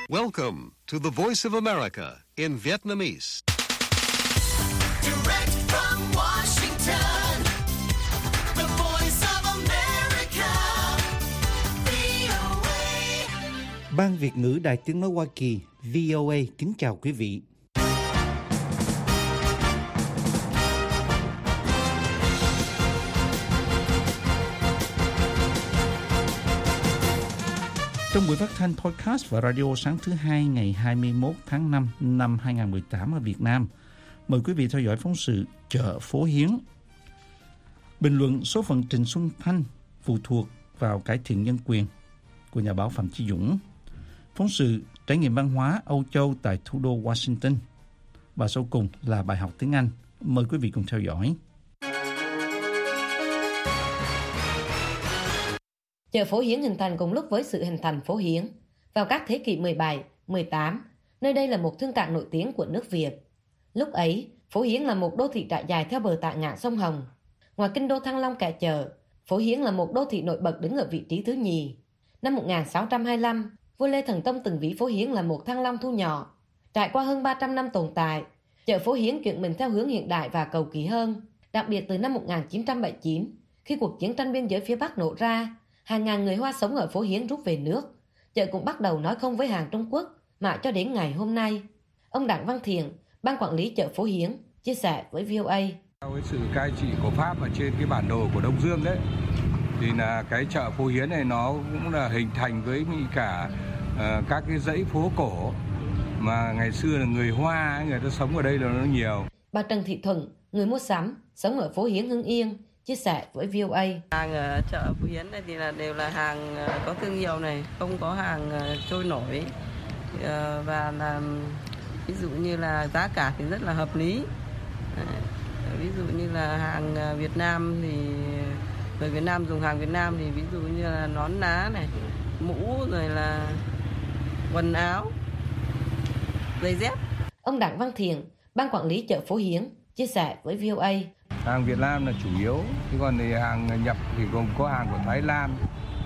Welcome to the Voice of America in Vietnamese. Direct from Washington, the Voice of America, VOA. Ban Việt ngữ Đài Tiếng nói Hoa Kỳ VOA kính chào quý vị. Trong buổi phát thanh podcast và radio sáng thứ Hai ngày 21 tháng 5 năm 2018 ở Việt Nam, mời quý vị theo dõi phóng sự Chợ Phố Hiến. Bình luận số phận Trịnh Xuân Thanh phụ thuộc vào cải thiện nhân quyền của nhà báo Phạm Chí Dũng. Phóng sự trải nghiệm văn hóa Âu Châu tại thủ đô Washington. Và sau cùng là bài học tiếng Anh. Mời quý vị cùng theo dõi. Chợ Phố Hiến hình thành cùng lúc với sự hình thành phố Hiến. Vào các thế kỷ 17, 18, nơi đây là một thương cảng nổi tiếng của nước Việt. Lúc ấy, phố Hiến là một đô thị trải dài theo bờ tại ngạn sông Hồng. Ngoài kinh đô Thăng Long Kẻ Chợ, phố Hiến là một đô thị nổi bật đứng ở vị trí thứ nhì. Năm 1625, vua Lê Thần Tông từng ví phố Hiến là một Thăng Long thu nhỏ. Trải qua hơn 300 năm tồn tại, chợ phố Hiến chuyển mình theo hướng hiện đại và cầu kỳ hơn. Đặc biệt từ năm 1979, khi cuộc chiến tranh biên giới phía Bắc nổ ra, hàng ngàn người Hoa sống ở phố Hiến rút về nước. Chợ cũng bắt đầu nói không với hàng Trung Quốc, mà cho đến ngày hôm nay. Ông Đặng Văn Thiện, ban quản lý chợ phố Hiến, chia sẻ với VOA. Với sự cai trị của Pháp ở trên cái bản đồ của Đông Dương đấy, thì là cái chợ phố Hiến này nó cũng là hình thành với cả các cái dãy phố cổ mà ngày xưa là người Hoa, người ta sống ở đây là nó nhiều. Bà Trần Thị Thuận, người mua sắm, sống ở phố Hiến Hưng Yên, chia sẻ với VOA. Hàng ở chợ Phố Hiến này thì đều là hàng có thương hiệu này, không có hàng trôi nổi, và là ví dụ như là giá cả thì rất là hợp lý. Ví dụ như là hàng Việt Nam thì người Việt Nam dùng hàng Việt Nam thì ví dụ như là nón lá này, mũ, rồi là quần áo, giày dép. Ông Đặng Văn Thiện, ban quản lý chợ phố Hiến, chia sẻ với VOA. Hàng Việt Nam là chủ yếu, chứ còn thì hàng nhập thì gồm có hàng của Thái Lan,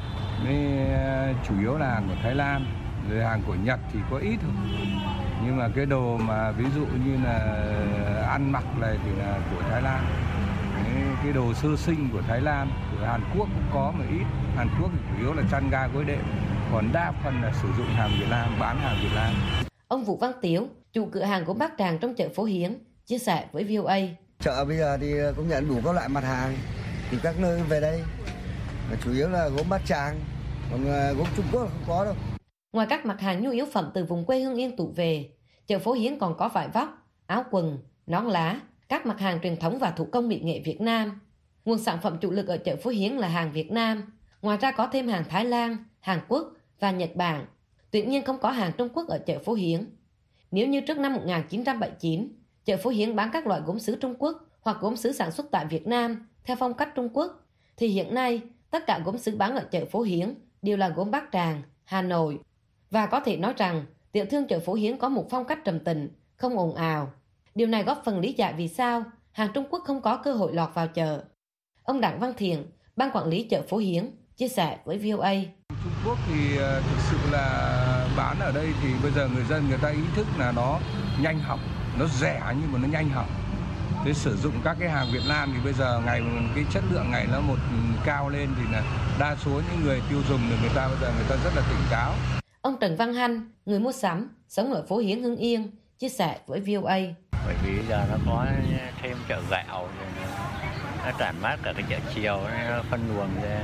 chủ yếu là hàng của Thái Lan, rồi hàng của Nhật thì có ít thôi. Nhưng mà cái đồ mà ví dụ như là ăn mặc này thì là của Thái Lan. Cái đồ sơ sinh của Thái Lan, của Hàn Quốc cũng có mà ít. Hàn Quốc thì chủ yếu là chăn ga gối đệm, còn đa phần là sử dụng hàng Việt Nam, bán hàng Việt Nam. Ông Vũ Văn Tiếu, chủ cửa hàng gốm Bát Tràng trong chợ phố Hiến, chia sẻ với VOA. Chợ bây giờ thì cũng nhận đủ các loại mặt hàng từ các nơi về đây, chủ yếu là gốm Bát Tràng, còn gốm Trung Quốc là không có đâu. Ngoài các mặt hàng nhu yếu phẩm từ vùng quê Hưng Yên tụ về, chợ phố Hiến còn có vải vóc, áo quần, nón lá, các mặt hàng truyền thống và thủ công mỹ nghệ Việt Nam. Nguồn sản phẩm chủ lực ở chợ phố Hiến là hàng Việt Nam, ngoài ra có thêm hàng Thái Lan, Hàn Quốc và Nhật Bản. Tuy nhiên không có hàng Trung Quốc ở chợ phố Hiến. Nếu như trước năm 1979, chợ phố Hiến bán các loại gốm sứ Trung Quốc hoặc gốm sứ sản xuất tại Việt Nam theo phong cách Trung Quốc, thì hiện nay tất cả gốm sứ bán ở chợ phố Hiến đều là gốm Bát Tràng, Hà Nội. Và có thể nói rằng tiểu thương chợ phố Hiến có một phong cách trầm tĩnh, không ồn ào. Điều này góp phần lý giải vì sao hàng Trung Quốc không có cơ hội lọt vào chợ. Ông Đặng Văn Thiện, ban quản lý chợ phố Hiến, chia sẻ với VOA. Trung Quốc thì thực sự là bán ở đây thì bây giờ người dân người ta ý thức là nó nhanh hỏng, nó rẻ nhưng mà nó nhanh hỏng. Thế sử dụng các cái hàng Việt Nam thì bây giờ cái chất lượng ngày nó một cao lên thì là đa số những người tiêu dùng thì người ta bây giờ người ta rất là tỉnh táo. Ông Trần Văn Hanh, người mua sắm, sống ở phố Hiến Hưng Yên, chia sẻ với VOA. Bởi vì giờ nó có thêm chợ gạo, nó tràn mát cả cái chợ chiều, nó phân luồng ra,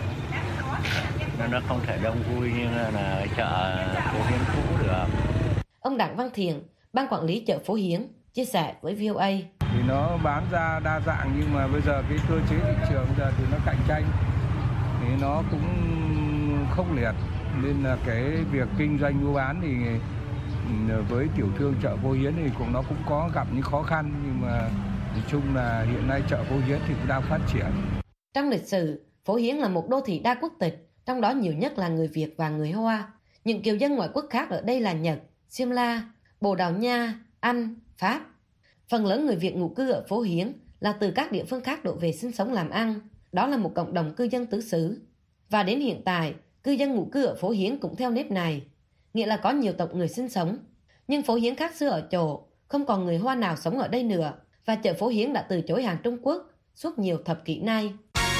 nó không thể đông vui như là chợ phố Hiến cũ được. Ông Đặng Văn Thiện, ban quản lý chợ phố Hiến, chia sẻ với VOA. Thì nó bán ra đa dạng nhưng mà bây giờ cái cơ chế thị trường giờ thì nó cạnh tranh thì nó cũng không liệt, nên là cái việc kinh doanh mua bán thì với tiểu thương chợ phố Hiến thì nó cũng có gặp những khó khăn, nhưng mà nói chung là hiện nay chợ phố Hiến thì cũng đang phát triển. Trong lịch sử, phố Hiến là một đô thị đa quốc tịch, trong đó nhiều nhất là người Việt và người Hoa. Những kiều dân ngoại quốc khác ở đây là Nhật, Xiêm La, Bồ Đào Nha, Anh, Pháp. Phần lớn người Việt ngụ cư ở phố Hiến là từ các địa phương khác đổ về sinh sống làm ăn. Đó là một cộng đồng cư dân tứ xứ. Và đến hiện tại, cư dân ngụ cư ở phố Hiến cũng theo nếp này. nghĩa là có nhiều tộc người sinh sống. Nhưng Phố Hiến khác xưa ở chỗ không còn người Hoa nào sống ở đây nữa, và chợ Phố Hiến đã từ chối hàng Trung Quốc suốt nhiều thập kỷ nay.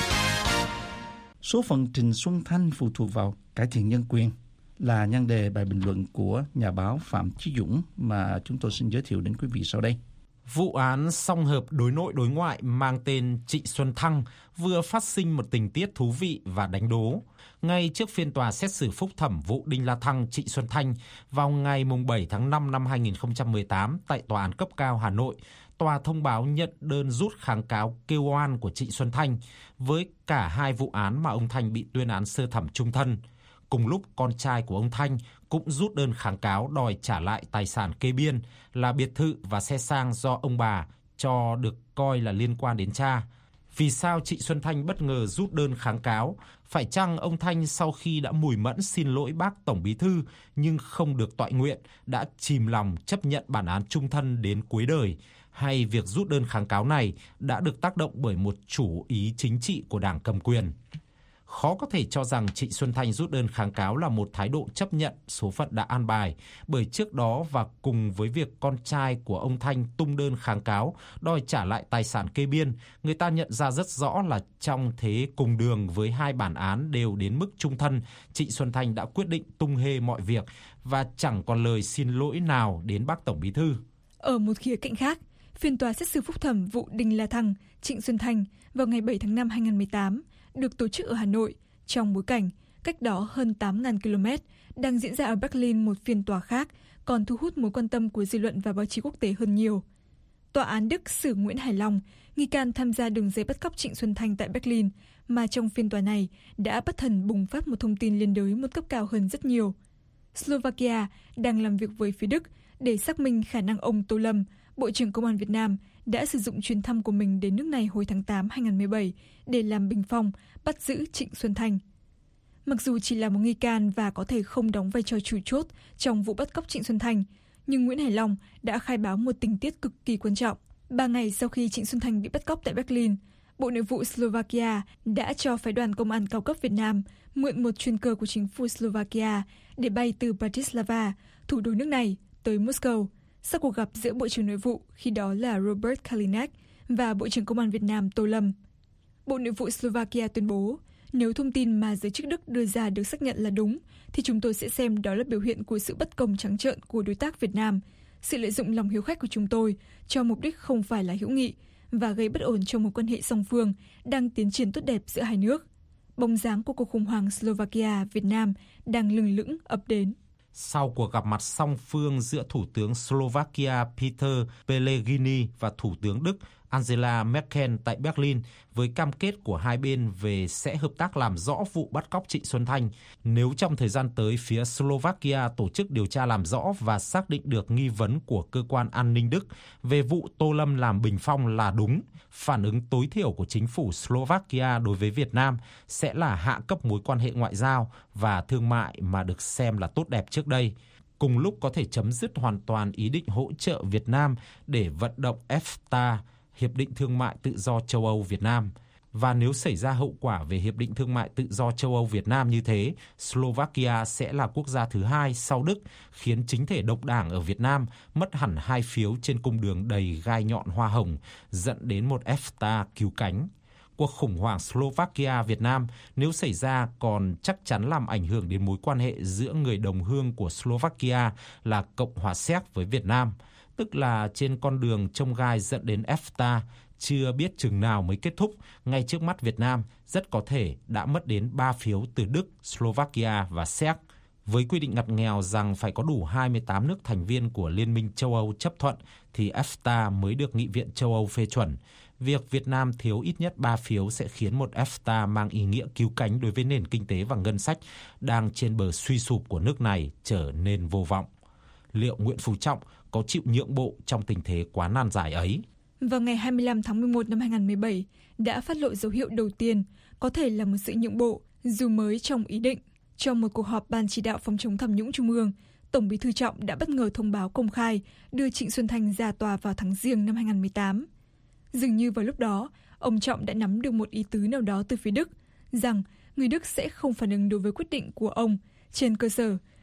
Số phận Trịnh Xuân Thanh phụ thuộc vào cải thiện nhân quyền là nhan đề bài bình luận của nhà báo Phạm Chí Dũng mà chúng tôi xin giới thiệu đến quý vị sau đây. Vụ án song hợp đối nội đối ngoại mang tên Trịnh Xuân Thanh vừa phát sinh một tình tiết thú vị và đánh đố. Ngay trước phiên tòa xét xử phúc thẩm vụ Đinh La Thăng Trịnh Xuân Thanh vào ngày 7 tháng 5 năm 2018 tại Tòa án cấp cao Hà Nội, tòa thông báo nhận đơn rút kháng cáo kêu oan của Trịnh Xuân Thanh với cả hai vụ án mà ông Thanh bị tuyên án sơ thẩm chung thân. Cùng lúc, con trai của ông Thanh cũng rút đơn kháng cáo đòi trả lại tài sản kê biên là biệt thự và xe sang do ông bà cho được coi là liên quan đến cha. Vì sao Trịnh Xuân Thanh bất ngờ rút đơn kháng cáo? Phải chăng ông Thanh sau khi đã mùi mẫn xin lỗi bác Tổng Bí thư nhưng không được toại nguyện đã chìm lòng chấp nhận bản án chung thân đến cuối đời? Hay việc rút đơn kháng cáo này đã được tác động bởi một chủ ý chính trị của đảng cầm quyền? Khó có thể cho rằng Trịnh Xuân Thanh rút đơn kháng cáo là một thái độ chấp nhận số phận đã an bài, bởi trước đó và cùng với việc con trai của ông Thanh tung đơn kháng cáo đòi trả lại tài sản kê biên, người ta nhận ra rất rõ là trong thế cùng đường với hai bản án đều đến mức chung thân, Trịnh Xuân Thanh đã quyết định tung hê mọi việc và chẳng còn lời xin lỗi nào đến bác Tổng Bí thư. Ở một khía cạnh khác, phiên tòa xét xử phúc thẩm vụ Đinh La Thăng, Trịnh Xuân Thanh vào ngày 7 tháng 5 2018 được tổ chức ở Hà Nội trong bối cảnh cách đó hơn 8.000 km đang diễn ra ở Berlin một phiên tòa khác còn thu hút mối quan tâm của dư luận và báo chí quốc tế hơn nhiều. Tòa án Đức xử Nguyễn Hải Long, nghi can tham gia đường dây bắt cóc Trịnh Xuân Thanh tại Berlin, mà trong phiên tòa này đã bất thần bùng phát một thông tin liên đới một cấp cao hơn rất nhiều. Slovakia đang làm việc với phía Đức để xác minh khả năng ông Tô Lâm, Bộ trưởng Công an Việt Nam, đã sử dụng chuyến thăm của mình đến nước này hồi tháng 8 2017 để làm bình phong, bắt giữ Trịnh Xuân Thanh. Mặc dù chỉ là một nghi can và có thể không đóng vai trò chủ chốt trong vụ bắt cóc Trịnh Xuân Thanh, nhưng Nguyễn Hải Long đã khai báo một tình tiết cực kỳ quan trọng. 3 ngày sau khi Trịnh Xuân Thanh bị bắt cóc tại Berlin, Bộ Nội vụ Slovakia đã cho phái đoàn công an cao cấp Việt Nam mượn một chuyên cơ của chính phủ Slovakia để bay từ Bratislava, thủ đô nước này, tới Moscow, sau cuộc gặp giữa Bộ trưởng Nội vụ khi đó là Robert Kalinek và Bộ trưởng Công an Việt Nam Tô Lâm. Bộ Nội vụ Slovakia tuyên bố, nếu thông tin mà giới chức Đức đưa ra được xác nhận là đúng, thì chúng tôi sẽ xem đó là biểu hiện của sự bất công trắng trợn của đối tác Việt Nam, sự lợi dụng lòng hiếu khách của chúng tôi cho mục đích không phải là hữu nghị và gây bất ổn trong mối quan hệ song phương đang tiến triển tốt đẹp giữa hai nước. Bóng dáng của cuộc khủng hoảng Slovakia-Việt Nam đang lừng lững ập đến. Sau cuộc gặp mặt song phương giữa Thủ tướng Slovakia Peter Pellegrini và Thủ tướng Đức Angela Merkel tại Berlin với cam kết của hai bên về sẽ hợp tác làm rõ vụ bắt cóc Trịnh Xuân Thanh. Nếu trong thời gian tới phía Slovakia tổ chức điều tra làm rõ và xác định được nghi vấn của cơ quan an ninh Đức về vụ Tô Lâm làm bình phong là đúng, phản ứng tối thiểu của chính phủ Slovakia đối với Việt Nam sẽ là hạ cấp mối quan hệ ngoại giao và thương mại mà được xem là tốt đẹp trước đây. Cùng lúc có thể chấm dứt hoàn toàn ý định hỗ trợ Việt Nam để vận động EFTA, Hiệp định Thương mại Tự do châu Âu Việt Nam. Và nếu xảy ra hậu quả về Hiệp định Thương mại Tự do châu Âu Việt Nam như thế, Slovakia sẽ là quốc gia thứ hai sau Đức, khiến chính thể độc đảng ở Việt Nam mất hẳn 2 phiếu trên cung đường đầy gai nhọn hoa hồng, dẫn đến một EFTA cứu cánh. Cuộc khủng hoảng Slovakia-Việt Nam nếu xảy ra còn chắc chắn làm ảnh hưởng đến mối quan hệ giữa người đồng hương của Slovakia là Cộng hòa Séc với Việt Nam, tức là trên con đường chông gai dẫn đến EFTA, chưa biết chừng nào mới kết thúc, ngay trước mắt Việt Nam rất có thể đã mất đến 3 phiếu từ Đức, Slovakia và Séc. Với quy định ngặt nghèo rằng phải có đủ 28 nước thành viên của Liên minh châu Âu chấp thuận thì EFTA mới được Nghị viện châu Âu phê chuẩn. Việc Việt Nam thiếu ít nhất 3 phiếu sẽ khiến một EFTA mang ý nghĩa cứu cánh đối với nền kinh tế và ngân sách đang trên bờ suy sụp của nước này trở nên vô vọng. Liệu Nguyễn Phú Trọng có chịu nhượng bộ trong tình thế quá nan giải ấy? Vào ngày 25 tháng 11 năm 2017, đã phát lộ dấu hiệu đầu tiên có thể là một sự nhượng bộ, dù mới trong ý định. Trong một cuộc họp Ban chỉ đạo phòng chống tham nhũng Trung ương, Tổng Bí thư Trọng đã bất ngờ thông báo công khai đưa Trịnh Xuân Thanh ra tòa vào tháng Giêng năm 2018. Dường như vào lúc đó, ông Trọng đã nắm được một ý tứ nào đó từ phía Đức, rằng người Đức sẽ không phản ứng đối với quyết định của ông, trên cơ sở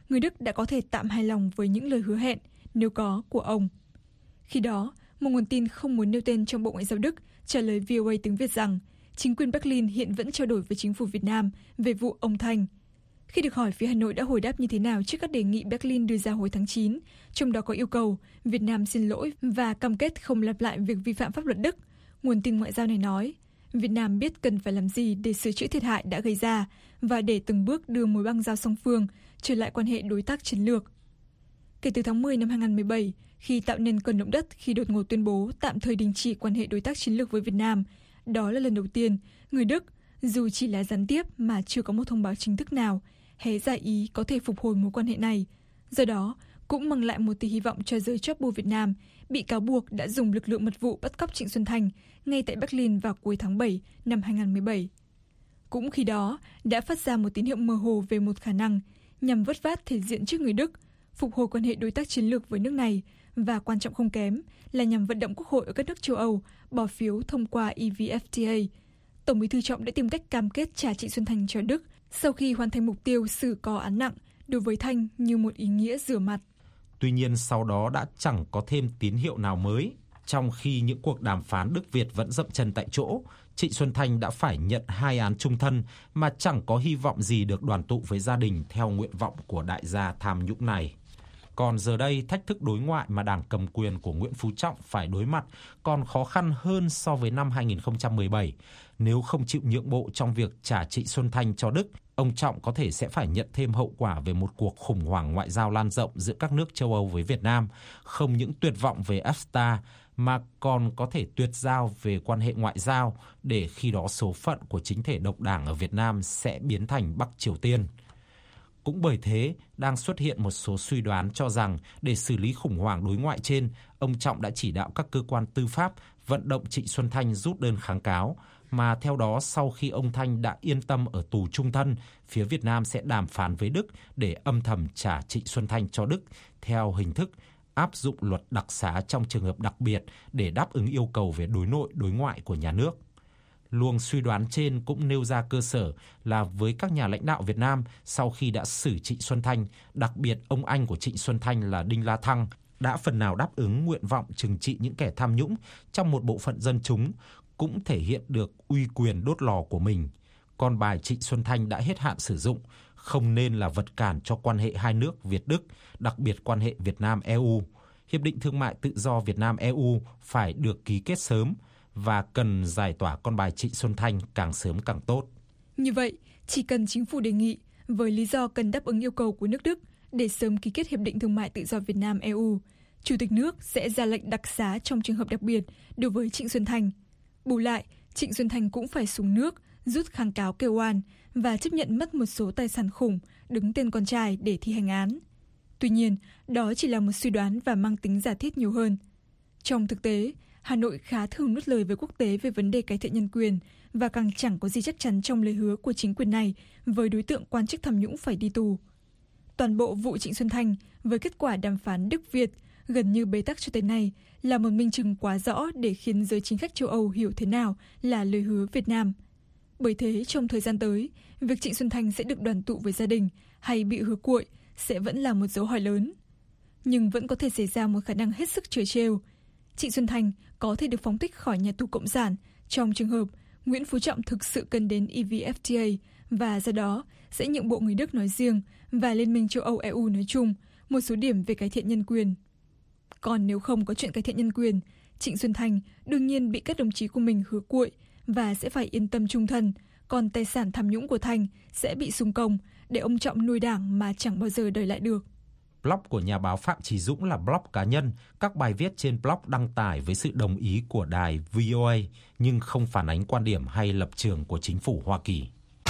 người Đức đã có thể tạm hài lòng với những lời hứa hẹn, nếu có, của ông. Khi đó, một nguồn tin không muốn nêu tên trong Bộ Ngoại giao Đức trả lời VOA tiếng Việt rằng chính quyền Berlin hiện vẫn trao đổi với chính phủ Việt Nam về vụ ông Thanh. Khi được hỏi phía Hà Nội đã hồi đáp như thế nào trước các đề nghị Berlin đưa ra hồi tháng 9, trong đó có yêu cầu Việt Nam xin lỗi và cam kết không lặp lại việc vi phạm pháp luật Đức, nguồn tin ngoại giao này nói, Việt Nam biết cần phải làm gì để sửa chữa thiệt hại đã gây ra và để từng bước đưa mối bang giao song phương trở lại quan hệ đối tác chiến lược. Kể từ tháng 10 năm 2017, khi tạo nên cơn động đất khi đột ngột tuyên bố tạm thời đình chỉ quan hệ đối tác chiến lược với Việt Nam, đó là lần đầu tiên người Đức, dù chỉ là gián tiếp mà chưa có một thông báo chính thức nào, hé ra ý có thể phục hồi mối quan hệ này. Do đó, cũng mang lại một tia hy vọng cho giới chóp bu Việt Nam bị cáo buộc đã dùng lực lượng mật vụ bắt cóc Trịnh Xuân Thanh ngay tại Berlin vào cuối tháng 7 năm 2017. Cũng khi đó, đã phát ra một tín hiệu mơ hồ về một khả năng nhằm vớt vát thể diện trước người Đức, phục hồi quan hệ đối tác chiến lược với nước này và quan trọng không kém là nhằm vận động quốc hội ở các nước châu Âu bỏ phiếu thông qua EVFTA. Tổng Bí thư Trọng đã tìm cách cam kết trả Trịnh Xuân Thanh cho Đức sau khi hoàn thành mục tiêu xử có án nặng đối với Thanh như một ý nghĩa rửa mặt. Tuy nhiên sau đó đã chẳng có thêm tín hiệu nào mới. Trong khi những cuộc đàm phán Đức-Việt vẫn dậm chân tại chỗ, Trịnh Xuân Thanh đã phải nhận 2 án chung thân mà chẳng có hy vọng gì được đoàn tụ với gia đình theo nguyện vọng của đại gia tham nhũng này. Còn giờ đây, thách thức đối ngoại mà đảng cầm quyền của Nguyễn Phú Trọng phải đối mặt còn khó khăn hơn so với năm 2017. Nếu không chịu nhượng bộ trong việc trả Trịnh Xuân Thanh cho Đức, ông Trọng có thể sẽ phải nhận thêm hậu quả về một cuộc khủng hoảng ngoại giao lan rộng giữa các nước châu Âu với Việt Nam, không những tuyệt vọng về EFTA mà còn có thể tuyệt giao về quan hệ ngoại giao, để khi đó số phận của chính thể độc đảng ở Việt Nam sẽ biến thành Bắc Triều Tiên. Cũng bởi thế, đang xuất hiện một số suy đoán cho rằng để xử lý khủng hoảng đối ngoại trên, ông Trọng đã chỉ đạo các cơ quan tư pháp vận động Trịnh Xuân Thanh rút đơn kháng cáo, mà theo đó sau khi ông Thanh đã yên tâm ở tù chung thân, phía Việt Nam sẽ đàm phán với Đức để âm thầm trả Trịnh Xuân Thanh cho Đức theo hình thức áp dụng luật đặc xá trong trường hợp đặc biệt để đáp ứng yêu cầu về đối nội đối ngoại của nhà nước. Luồng suy đoán trên cũng nêu ra cơ sở là với các nhà lãnh đạo Việt Nam sau khi đã xử Trịnh Xuân Thanh, đặc biệt ông anh của Trịnh Xuân Thanh là Đinh La Thăng, đã phần nào đáp ứng nguyện vọng trừng trị những kẻ tham nhũng trong một bộ phận dân chúng, cũng thể hiện được uy quyền đốt lò của mình. Con bài Trịnh Xuân Thanh đã hết hạn sử dụng, không nên là vật cản cho quan hệ hai nước Việt-Đức, đặc biệt quan hệ Việt Nam-EU. Hiệp định Thương mại Tự do Việt Nam-EU phải được ký kết sớm và cần giải tỏa con bài Trịnh Xuân Thanh càng sớm càng tốt. Như vậy, chỉ cần chính phủ đề nghị với lý do cần đáp ứng yêu cầu của nước Đức để sớm ký kết Hiệp định Thương mại Tự do Việt Nam-EU, Chủ tịch nước sẽ ra lệnh đặc xá trong trường hợp đặc biệt đối với Trịnh Xuân Thanh. Bù lại, Trịnh Xuân Thanh cũng phải xuống nước, rút kháng cáo kêu oan và chấp nhận mất một số tài sản khủng đứng tên con trai để thi hành án. Tuy nhiên, đó chỉ là một suy đoán và mang tính giả thiết nhiều hơn. Trong thực tế, Hà Nội khá thường nuốt lời với quốc tế về vấn đề cải thiện nhân quyền và càng chẳng có gì chắc chắn trong lời hứa của chính quyền này với đối tượng quan chức tham nhũng phải đi tù. Toàn bộ vụ Trịnh Xuân Thanh với kết quả đàm phán Đức-Việt gần như bế tắc cho tới nay là một minh chứng quá rõ để khiến giới chính khách châu Âu hiểu thế nào là lời hứa Việt Nam. Bởi thế, trong thời gian tới, việc Trịnh Xuân Thanh sẽ được đoàn tụ với gia đình hay bị hứa cuội sẽ vẫn là một dấu hỏi lớn. Nhưng vẫn có thể xảy ra một khả năng hết sức trớ trêu. Trịnh Xuân Thanh có thể được phóng thích khỏi nhà tù Cộng sản trong trường hợp Nguyễn Phú Trọng thực sự cần đến EVFTA và do đó sẽ nhượng bộ người Đức nói riêng và Liên minh châu Âu EU nói chung một số điểm về cải thiện nhân quyền. Còn nếu không có chuyện cải thiện nhân quyền, Trịnh Xuân Thanh đương nhiên bị các đồng chí của mình hứa cuội và sẽ phải yên tâm chung thân, còn tài sản tham nhũng của Thanh sẽ bị xung công để ông Trọng nuôi đảng mà chẳng bao giờ đòi lại được. Blog của nhà báo Phạm Chí Dũng là blog cá nhân, các bài viết trên blog đăng tải với sự đồng ý của đài VOA nhưng không phản ánh quan điểm hay lập trường của chính phủ Hoa Kỳ.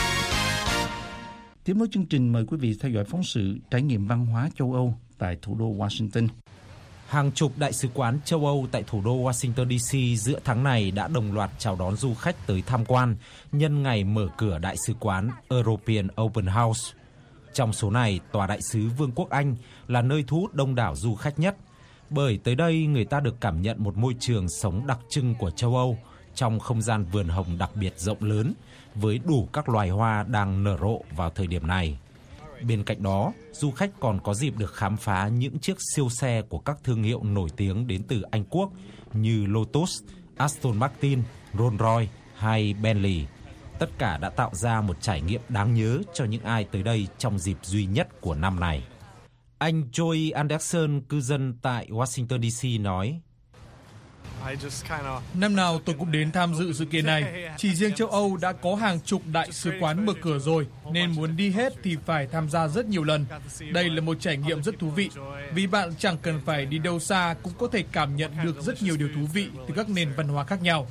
Tiếp nối chương trình, mời quý vị theo dõi phóng sự trải nghiệm văn hóa châu Âu tại thủ đô Washington. Hàng chục đại sứ quán châu Âu tại thủ đô Washington DC giữa tháng này đã đồng loạt chào đón du khách tới tham quan nhân ngày mở cửa đại sứ quán European Open House. Trong số này, Tòa đại sứ Vương quốc Anh là nơi thu hút đông đảo du khách nhất, bởi tới đây người ta được cảm nhận một môi trường sống đặc trưng của châu Âu trong không gian vườn hồng đặc biệt rộng lớn với đủ các loài hoa đang nở rộ vào thời điểm này. Bên cạnh đó, du khách còn có dịp được khám phá những chiếc siêu xe của các thương hiệu nổi tiếng đến từ Anh Quốc như Lotus, Aston Martin, Rolls-Royce hay Bentley. Tất cả đã tạo ra một trải nghiệm đáng nhớ cho những ai tới đây trong dịp duy nhất của năm này. Anh Joey Anderson, cư dân tại Washington DC nói: Năm nào tôi cũng đến tham dự sự kiện này. Chỉ riêng châu Âu đã có hàng chục đại sứ quán mở cửa rồi, nên muốn đi hết thì phải tham gia rất nhiều lần. Đây là một trải nghiệm rất thú vị, vì bạn chẳng cần phải đi đâu xa cũng có thể cảm nhận được rất nhiều điều thú vị từ các nền văn hóa khác nhau.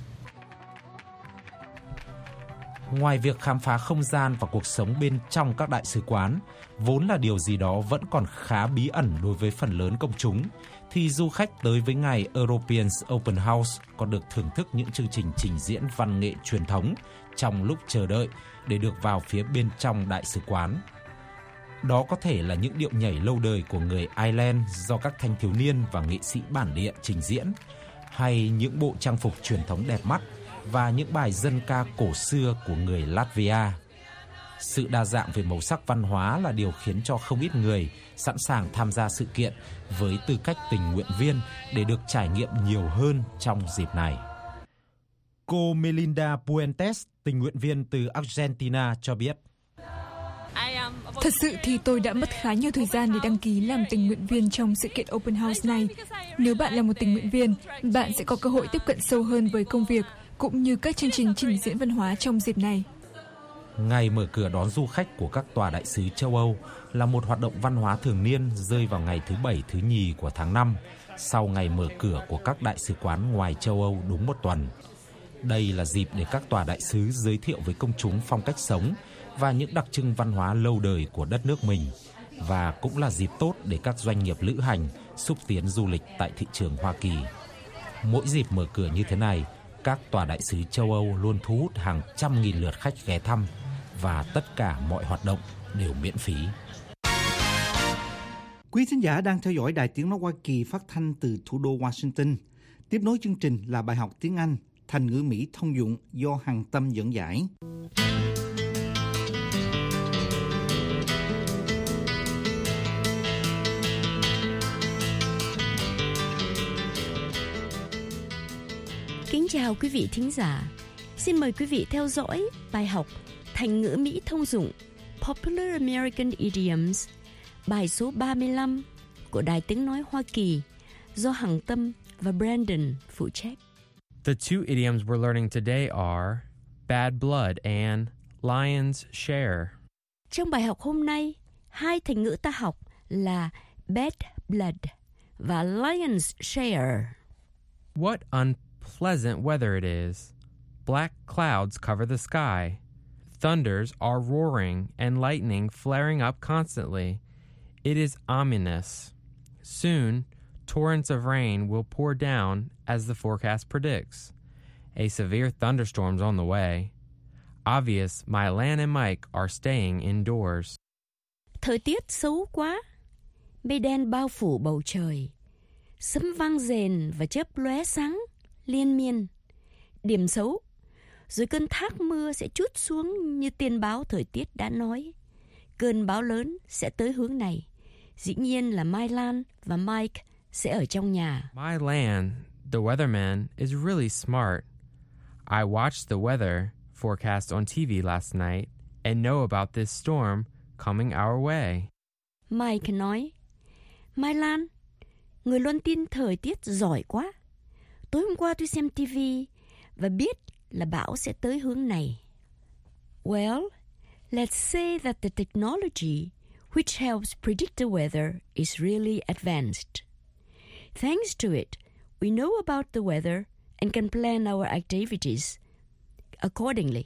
Ngoài việc khám phá không gian và cuộc sống bên trong các đại sứ quán, vốn là điều gì đó vẫn còn khá bí ẩn đối với phần lớn công chúng, thì du khách tới với ngày European Open House còn được thưởng thức những chương trình trình diễn văn nghệ truyền thống trong lúc chờ đợi để được vào phía bên trong đại sứ quán. Đó có thể là những điệu nhảy lâu đời của người Ireland do các thanh thiếu niên và nghệ sĩ bản địa trình diễn, hay những bộ trang phục truyền thống đẹp mắt và những bài dân ca cổ xưa của người Latvia. Sự đa dạng về màu sắc văn hóa là điều khiến cho không ít người sẵn sàng tham gia sự kiện với tư cách tình nguyện viên để được trải nghiệm nhiều hơn trong dịp này. Cô Melinda Puentes, tình nguyện viên từ Argentina cho biết: Thật sự thì tôi đã mất khá nhiều thời gian để đăng ký làm tình nguyện viên trong sự kiện Open House này. Nếu bạn là một tình nguyện viên, bạn sẽ có cơ hội tiếp cận sâu hơn với công việc cũng như các chương trình trình diễn văn hóa trong dịp này. Ngày mở cửa đón du khách của các tòa đại sứ châu Âu là một hoạt động văn hóa thường niên rơi vào ngày thứ Bảy, thứ Nhì của tháng 5, sau ngày mở cửa của các đại sứ quán ngoài châu Âu đúng một tuần. Đây là dịp để các tòa đại sứ giới thiệu với công chúng phong cách sống và những đặc trưng văn hóa lâu đời của đất nước mình, và cũng là dịp tốt để các doanh nghiệp lữ hành xúc tiến du lịch tại thị trường Hoa Kỳ. Mỗi dịp mở cửa như thế này, các tòa đại sứ châu Âu luôn thu hút hàng trăm nghìn lượt khách ghé thăm, và tất cả mọi hoạt động đều miễn phí. Quý thính giả đang theo dõi Đài Tiếng nói Hoa Kỳ phát thanh từ thủ đô Washington. Tiếp nối chương trình là bài học tiếng Anh, thành ngữ Mỹ thông dụng do Hằng Tâm dẫn giải. Kính chào quý vị thính giả. Xin mời quý vị theo dõi bài học thành ngữ Mỹ thông dụng Popular American Idioms, bài số 35 của Đài Tiếng nói Hoa Kỳ do Hằng Tâm và Brandon phụ trách. The two idioms we're learning today are bad blood and lion's share. Trong bài học hôm nay, hai thành ngữ ta học là bad blood và lion's share. What unpleasant weather it is. Black clouds cover the sky. Thunders are roaring and lightning flaring up constantly. It is ominous. Soon, torrents of rain will pour down as the forecast predicts. A severe thunderstorm's on the way. Obvious, Mylan and Mike are staying indoors. Thời tiết xấu quá. Mây đen bao phủ bầu trời. Sấm vang rền và chớp lóe sáng liên miên. Điểm xấu, rồi cơn thác mưa sẽ trút xuống như tiên báo thời tiết đã nói. Cơn bão lớn sẽ tới hướng này. Dĩ nhiên là Mylan và Mike sẽ ở trong nhà. Mylan, the weatherman, is really smart. I watched the weather forecast on TV last night and know about this storm coming our way. Mike nói, Mylan, người luôn tin thời tiết giỏi quá. Tối hôm qua tôi xem TV và biết là bão sẽ tới hướng này. Well, let's say that the technology which helps predict the weather is really advanced. Thanks to it, we know about the weather and can plan our activities accordingly.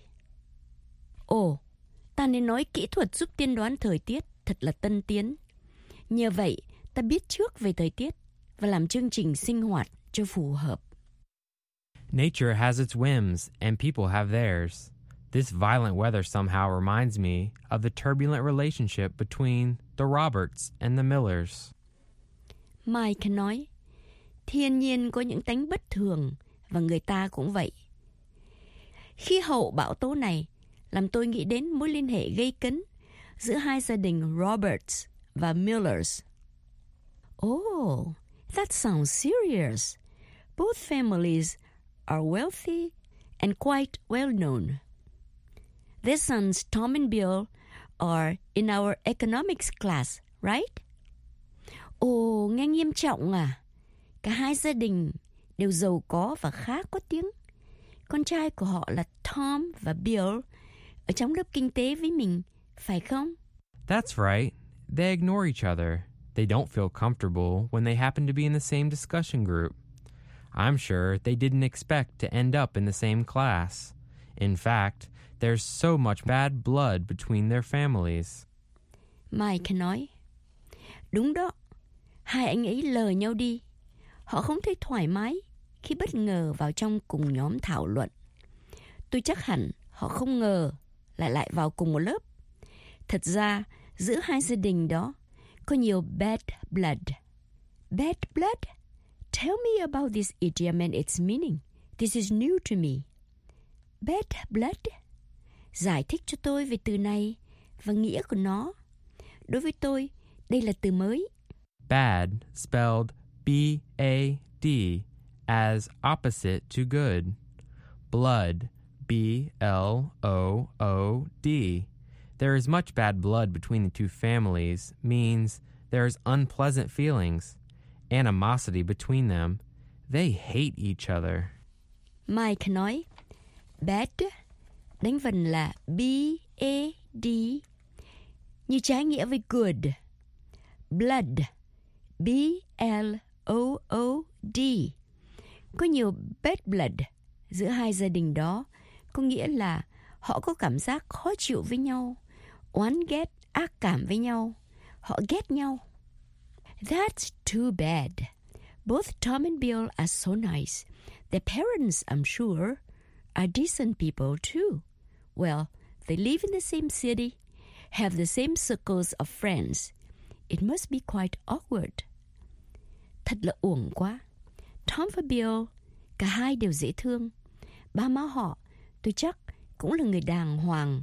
Ồ, ta nên nói kỹ thuật giúp tiên đoán thời tiết thật là tân tiến. Nhờ vậy, ta biết trước về thời tiết và làm chương trình sinh hoạt cho phù hợp. Nature has its whims and people have theirs. This violent weather somehow reminds me of the turbulent relationship between the Roberts and the Millers. Mike nói, thiên nhiên có những tánh bất thường và người ta cũng vậy. Khí hậu bão tố này làm tôi nghĩ đến mối liên hệ gây cấn giữa hai gia đình Roberts và Millers. Oh, that sounds serious. Both families are wealthy and quite well known. Their sons Tom and Bill are in our economics class, right? Ồ, nghe nghiêm trọng à? Cả hai gia đình đều giàu có và khá có tiếng. Con trai của họ là Tom và Bill ở trong lớp kinh tế với mình, phải không? That's right. They ignore each other. They don't feel comfortable when they happen to be in the same discussion group. I'm sure they didn't expect to end up in the same class. In fact, there's so much bad blood between their families. Mike nói, đúng đó, hai anh ấy lờ nhau đi. Họ không thấy thoải mái khi bất ngờ vào trong cùng nhóm thảo luận. Tôi chắc hẳn họ không ngờ lại vào cùng một lớp. Thật ra, giữa hai gia đình đó có nhiều bad blood. Bad blood? Tell me about this idiom and its meaning. This is new to me. Bad blood? Giải thích cho tôi về từ này và nghĩa của nó. Đối với tôi, đây là từ mới. Bad, spelled B-A-D, as opposite to good. Blood, B-L-O-O-D. There is much bad blood between the two families means there is unpleasant feelings, animosity between them. They hate each other. Mike nói, bad đánh vần là B-A-D, như trái nghĩa với good. Blood, B-L-O-O-D. Có nhiều bad blood giữa hai gia đình đó, có nghĩa là họ có cảm giác khó chịu với nhau, oán ghét, ác cảm với nhau. Họ ghét nhau. That's too bad. Both Tom and Bill are so nice. Their parents, I'm sure, are decent people too. Well, they live in the same city, have the same circles of friends. It must be quite awkward. Thật là uổng quá. Tom và Bill, cả hai đều dễ thương. Ba má họ, tôi chắc, cũng là người đàng hoàng.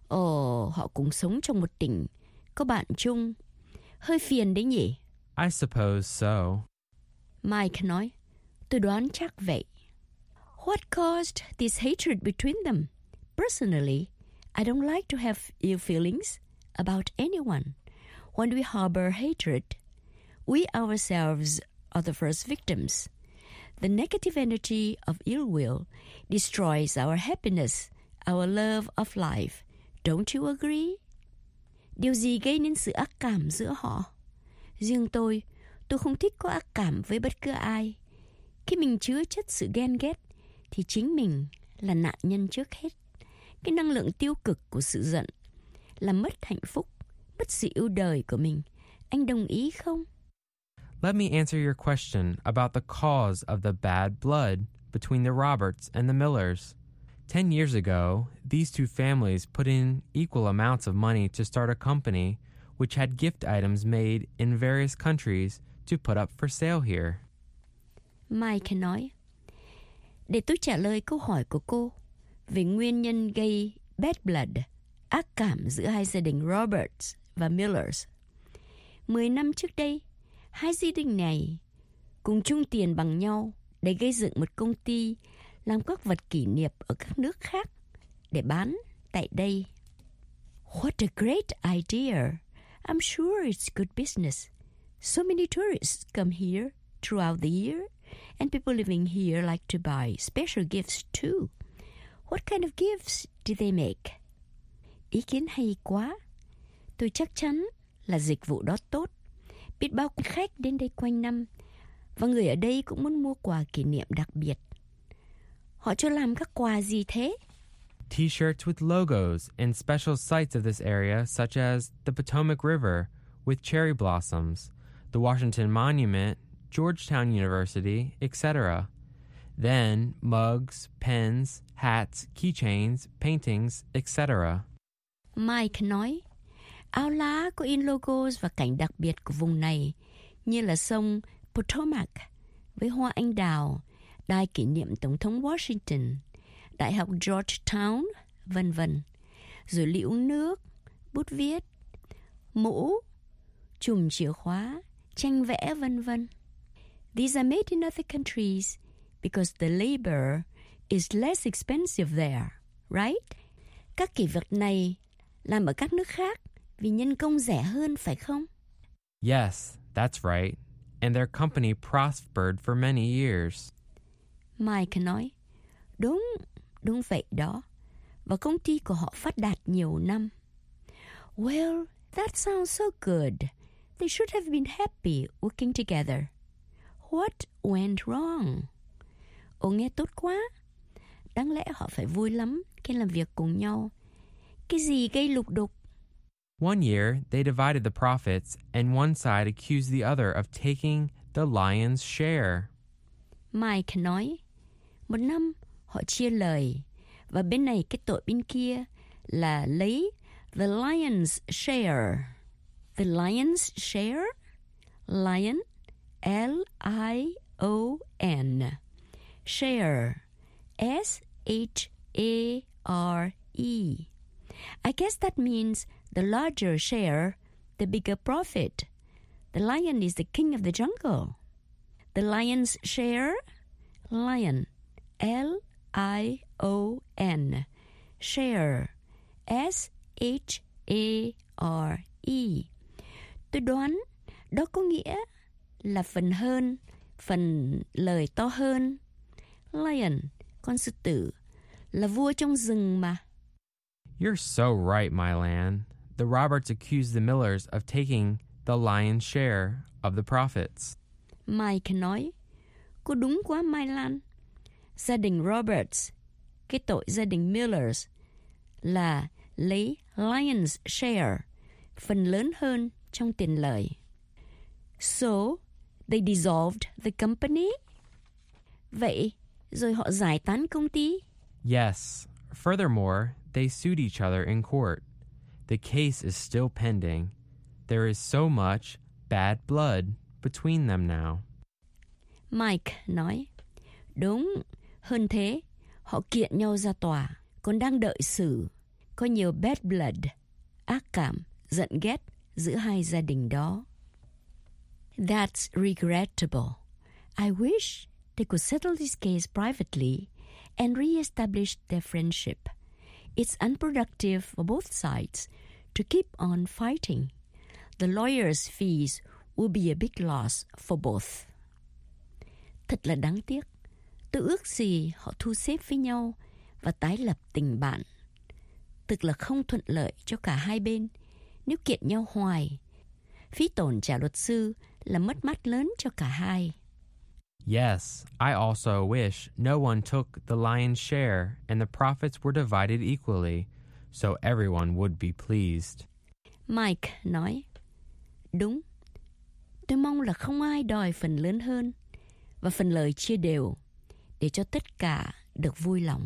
Họ cùng sống trong một tỉnh, có bạn chung. Hơi phiền đấy nhỉ? I suppose so. Mike nói, tôi đoán chắc vậy. What caused this hatred between them? Personally, I don't like to have ill feelings about anyone. When we harbor hatred, we ourselves are the first victims. The negative energy of ill will destroys our happiness, our love of life. Don't you agree? Điều gì gây nên sự ác cảm giữa họ? Riêng tôi không thích có ác cảm với bất cứ ai. Khi mình chứa chất sự ghen ghét, thì chính mình là nạn nhân trước hết. Cái năng lượng tiêu cực của sự giận làm mất hạnh phúc, mất sự yêu đời của mình. Anh đồng ý không? Let me answer your question about the cause of the bad blood between the Roberts and the Millers. 10 years ago, these two families put in equal amounts of money to start a company which had gift items made in various countries to put up for sale here. Mike nói, để tôi trả lời câu hỏi của cô về nguyên nhân gây bad blood, ác cảm giữa hai gia đình Roberts và Millers. 10 năm trước đây, hai gia đình này cùng chung tiền bằng nhau để gây dựng một công ty làm các vật kỷ niệm ở các nước khác để bán tại đây. What a great idea! I'm sure it's good business. So many tourists come here throughout the year, and people living here like to buy special gifts too. What kind of gifts do they make? Ý kiến hay quá. Tôi chắc chắn là dịch vụ đó tốt. Biết bao khách đến đây quanh năm, và người ở đây cũng muốn mua quà kỷ niệm đặc biệt. Họ cho làm các quà gì thế? T-shirts with logos in special sites of this area, such as the Potomac River with cherry blossoms, the Washington Monument, Georgetown University, etc. Then mugs, pens, hats, keychains, paintings, etc. Mike nói, áo lá có in logos và cảnh đặc biệt của vùng này, như là sông Potomac với hoa anh đào, đài kỷ niệm Tổng thống Washington, Đại học Georgetown, vân vân. Rồi ly uống nước, bút viết, mũ, chùm chìa khóa, tranh vẽ vân vân. These are made in other countries because the labor is less expensive there, right? Các kỷ vật này làm ở các nước khác vì nhân công rẻ hơn, phải không? Yes, that's right. And their company prospered for many years. Mike nói, đúng vậy đó. Và công ty của họ phát đạt nhiều năm. Well, that sounds so good. They should have been happy working together. What went wrong? Ồ, nghe tốt quá. Đáng lẽ họ phải vui lắm khi làm việc cùng nhau. Cái gì gây lục đục? One year, they divided the profits, and one side accused the other of taking the lion's share. Mike nói, một năm họ chia lời, và bên này cái tội bên kia là lấy the lion's share. The lion's share? Lion, L-I-O-N. Share, S-H-A-R-E. I guess that means the larger share, the bigger profit. The lion is the king of the jungle. The lion's share, lion, L-I-O-N, share, S-H-A-R-E. Tôi đoán đó có nghĩa là phần hơn, phần lời to hơn. Lion, con sư tử, là vua trong rừng mà. You're so right, Mylan. The Roberts accused the Millers of taking the lion's share of the profits. Mike nói, cô đúng quá Mylan. Gia đình Roberts, cái tội gia đình Millers, là lấy lion's share, phần lớn hơn trong tiền lời. So, they dissolved the company? Vậy, rồi họ giải tán công ty? Yes. Furthermore, they sued each other in court. The case is still pending. There is so much bad blood between them now. Mike nói, đúng, hơn thế, họ kiện nhau ra tòa, còn đang đợi xử. Có nhiều bad blood, ác cảm, giận ghét giữa hai gia đình đó. That's regrettable. I wish they could settle this case privately and re-establish their friendship. It's unproductive for both sides to keep on fighting. The lawyer's fees will be a big loss for both. Thật là đáng tiếc. Tôi ước gì họ thu xếp với nhau và tái lập tình bạn. Thực là không thuận lợi cho cả hai bên nếu kiện nhau hoài. Phí tổn trả luật sư là mất mát lớn cho cả hai. Yes, I also wish no one took the lion's share and the profits were divided equally, so everyone would be pleased. Mike nói, đúng. Tôi mong là không ai đòi phần lớn hơn và phần lời chia đều để cho tất cả được vui lòng.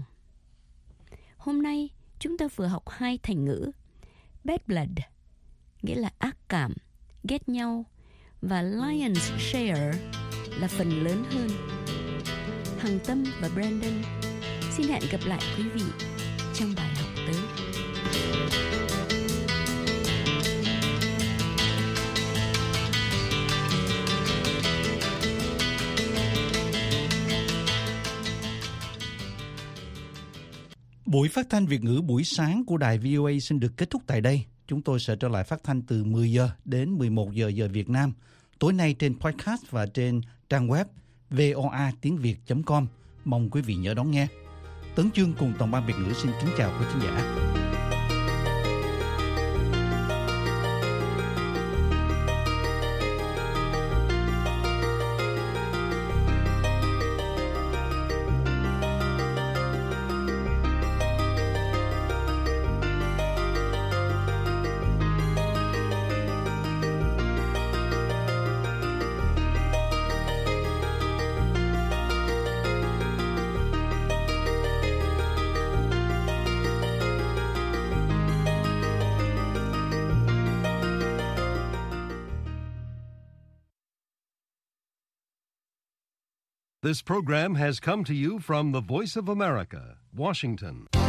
Hôm nay chúng ta vừa học hai thành ngữ bad blood, nghĩa là ác cảm, ghét nhau, và lion's share là phần lớn hơn. Hằng Tâm và Brandon xin hẹn gặp lại quý vị trong bài học tới. Buổi phát thanh Việt ngữ buổi sáng của đài VOA xin được kết thúc tại đây. Chúng tôi sẽ trở lại phát thanh từ 10 giờ đến 11 giờ giờ Việt Nam. Tối nay trên podcast và trên trang web voatiengviet.com. Mong quý vị nhớ đón nghe. Tấn Chương cùng toàn ban Việt ngữ xin kính chào quý khán giả. This program has come to you from the Voice of America, Washington.